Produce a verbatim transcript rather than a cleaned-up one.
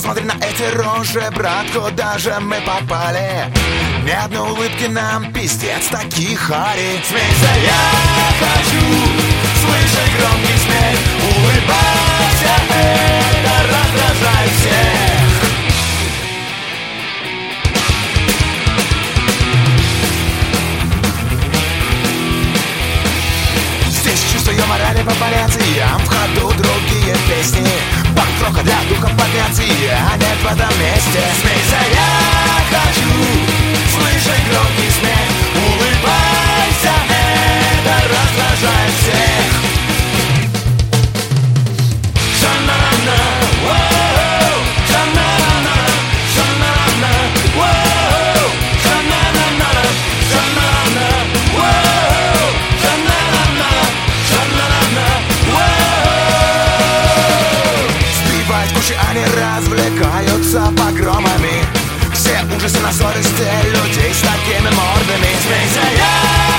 Посмотри на эти рожи, брат, куда же мы попали? Ни одной улыбки нам, пиздец, такие хари. Смейся, я хочу слышать громкий смех. Улыбайся, это раздражает всех. Здесь чувство юмора по понятиям, в ходу другие песни. Панк-рока для духа подняться, а нет в этом месте. Смейся, я хочу слышать громкий смех. Улыбайся, это раздражает всех. Шанана, воу, шанана, шанана, воу, шанана, шанана, воу, шанана, шанана, воу. Сбивать кучи, они развлекаются погромами. Все ужасы на совести людей с такими мордами. Смейся, я